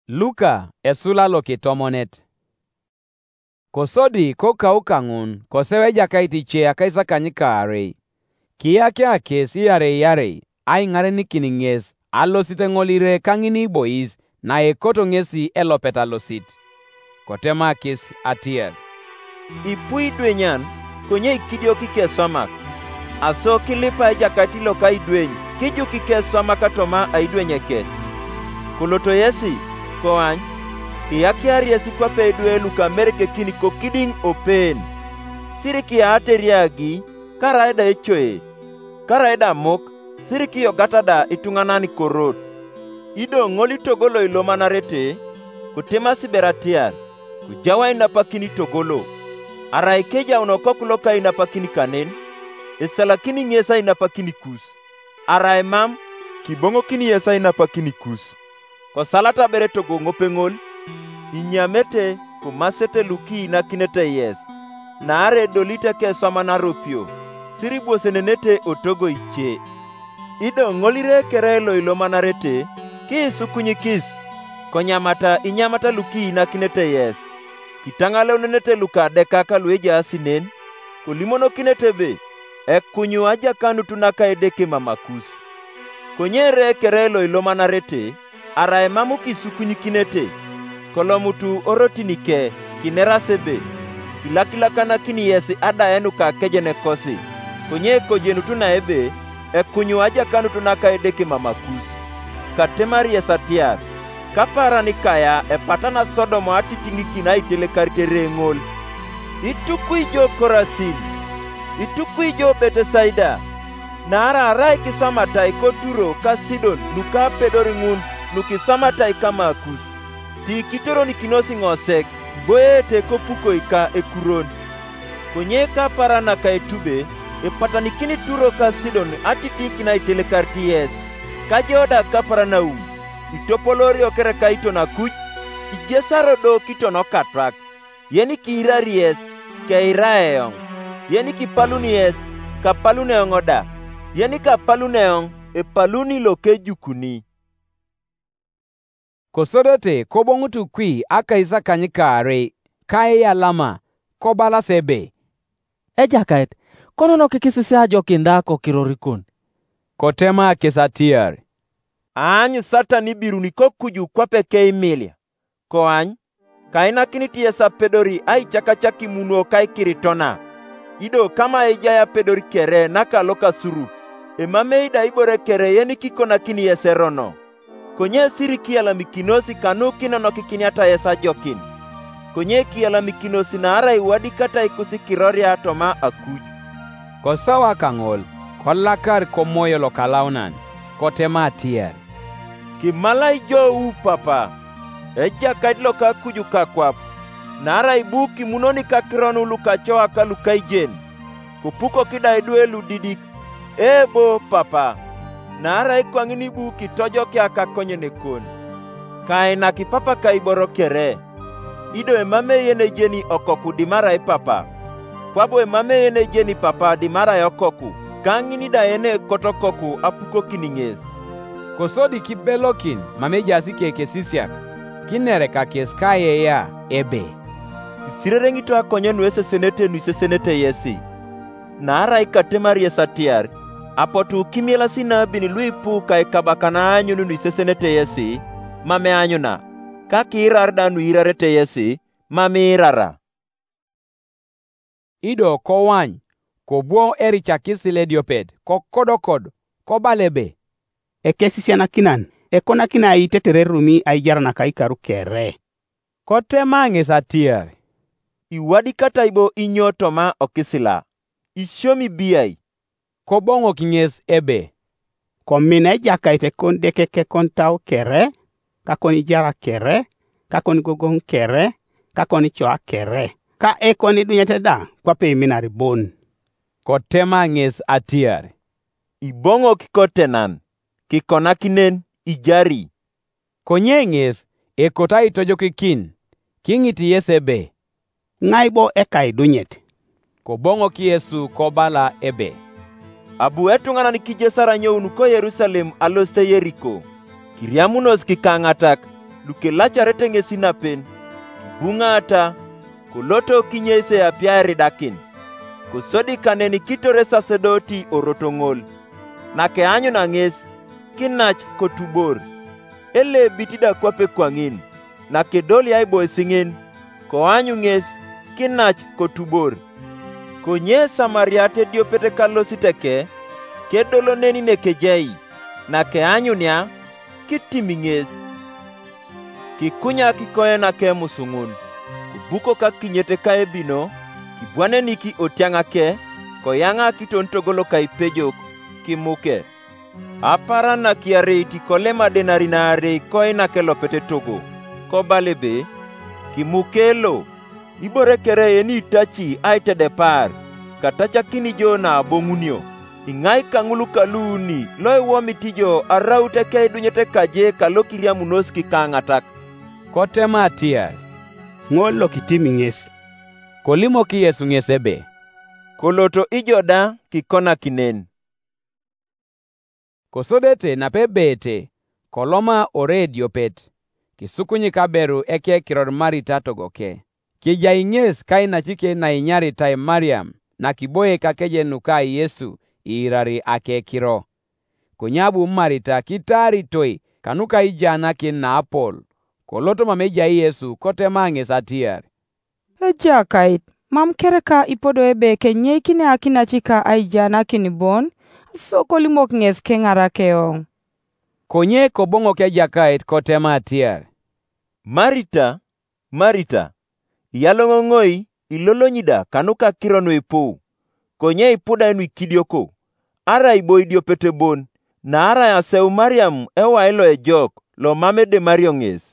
Luka esulalo kitomonet. Kosodi kokau kangun kosewe jakaiti che akaisa kanyikare. Kiake akes yare ai ngare nikininges alosite ngolire kangini bois na ekoto ngesi elopeta losit. Kotema akes atier. Ipui dwenyan konye ikidio kike somak. Aso kilipa jakati loka idweny kiju kike somaka toma aidwenyeke. Kuloto yesi koany iyakiari yesi kwa pedwe luka merke kini kokiding open. Siriki ateriagi karaida echoe. Karaida mok siriki yogatada itunganani korot. Ido ngoli togolo ilomanarete kutema siberatiar kujawa inapakini togolo. Araikeja unokokuloka inapakini kanen. Esalakini ngesa inapakini kus. Araimam kibongo kini yesa inapakini kus. Kosalata bere togo ngopengol. Inyamete kumasete luki na kinete yes. Na are dolite ke somana ropio. Siribo senenete otogo iche. Ido ngolire kerelo ilomanarete. Ki sukunyikis. Konyamata inyamata luki na kinete yes. Kitangale unenete luka dekaka lueja asinen. Kulimono kinete be. Kunyu aja kanu tunaka edeke mamakus. Konyere kerelo ilomanarete. Arae mamu kisukunyikinete. Kolomutu orotinike kinera sebe. Kilakila kana kini yesi ada enuka kejene kosi. Konye kojenu tuna ebe. Kunyu aja kanu tunaka edeke mamakus. Katemari yesatiar. Kapara nikaya patana Sodomo atitingi kina itelekarite rengol. Ituku ijo Korasin. Ituku ijo Bethsaida. Nara arai kisamata iko Turo ka Sidon nuka pedoringun nukisamata ikama akus. Ti kitoro ni kinosi ngosek boye te kopuko ika ekuron. Konyeka parana ka etube patanikini Turo ka Sidon atitiki na itelekarti yes. Kajoda ka parana itopolori okere ka ito na kuch. Ijesaro do kito no katrak. Yeni ki irari yes ke iraeong. Yeni ki paluni yes ka paluneong oda. Yeni ka paluneong paluni loke jukuni. Kosodote kobongutu kwi akaisa kanyikare kae alama kobala sebe. Ejakait konono kikisisi ajo kindako kirorikun. Kotema kesatiar. Anyu satani biruni kokuju kwape ke Emilia. Koany kaina kiniti yesa pedori ai chakachaki munuo kai kiritona. Ido kama ejaya pedori kere naka loka suru. Ida ibore kere yeni kikona kini yeserono. Konye siri kiala mikinosi kanu kinono kikiniata yesa jokin. Konye kiala mikinosi na ara iwadi kata ikusi kirori atoma akuj. Kosawa kangol, kolakar komoyo lokalaunan, kotema atier. Kimala ijo papa. Eja kaitlo ka kuju kakwap. Nara ibuki munoni kakironu lukachoa ka lukaijen. Kupuko kida idue ludidik. Ebo papa. Nara ikwangini buki tojo kia kakonye nekon. Kaina kipapa kaiboro kere. Ido emame yene jeni okoku dimara papa. Kwabo emame yene jeni papa dimara okoku. Kangini da yene kotokoku apuko kininges. Kosodi kibelokin mamejasi keke sisiak. Kinere kakes kaye ya ebe. Isirerengi to akonye nuese senete yesi. Nara ikatemari yesatiar. Apotu kimiela sina bini luipu kai kabakana anyu nunu isesenete yesi. Mame anyuna. Kaki irarda nu irarete yesi. Mame irara. Ido kowany. Kobuo ericha kisile dioped. Kokodokod. Kobalebe. Ekesisiana kinan. Ekona kina itetere rumi aijarana kaikaru kere. Kotema ngesatiar. Iwadi kata ibo inyo toma okisila. Ishomi biyai. Kobongo kinges ebe. Komine jakaite kon dekeke kontau kere. Kakoni jara kere. Kakoni gogong kere. Kakoni choa kere. Ka ekoni dunyete da kwape iminari bon. Kotema nges atiar. Ibongo kikotenan. Kikona kinen ijari. Konyenges ekota itojo kikin. Kingiti yesebe. Ngaibo ekai dunyet. Kobongo ki Yesu kobala ebe. Abu etungana nikijesara nyeunu ko Yerusalem aloste Yeriko. Kiriamunos kikangatak. lukelachare teng'esi napen, bung'ata, kuloto kinyese apiari dakin, kusodi kaneni kitore sasedoti orotong'ol, na ke anyo na ng'es, kinach kotubor, ele bitida kwape kwang'in, na ke doli aibo sing'in, ko anyo ng'es, kinach kotubor. Konye Samariate diopete kalosi teke, ke dolo neni nekejei, na ke anyo nia, kitimi ng'es. Kikunya kikoye na ke musung'un, kubuko ka kinyete ka ebino, kibwane niki otiang'a ke, koyang'a kitontogolo ka ipejok, kimuke. Apara na kiare itikole madenari na are koe na ke lopete togo, ko balebe, kimukelo, ibore kere eni itachi aite depar, katacha kini jo na bong'unio, ing'ai kang'ulu kaluni, loe womi tijo araute ke idunyete kaje kalokilia munos kikang'atak. Kotema atiar. Ng'olo kitimi ng'es. Kolimo ki Yesu ng'ese be. Koloto ijoda kikona kinen. Kosodete na pe bete, koloma oredio pet. Kisukunyi kaberu eke kiror Marita togoke. Kija ing'es kaina chike na inyari tai Mariam, na kiboye kakeje nukai Yesu irari ake kiro. Kunyabu Marita kitari toi kanuka ijana kin na apol. Koloto mameja Yesu kotema ng'es atiar. Jakait, mam kereka ipodo ebe kenye kine akina chika aijana kinibon, so kolimok ng'es ke ng'arakeo. Konye kobong'o ke jakait kotema atiar. Marita, Marita, iyalo ng'oi ilolo nyida kanuka kirono ipu. Konye ipuda enu ikidioko. Ara ibo idiopete bon, na ara ya seu Mariam ewa elo e jok, lo mame de Mario ng'es.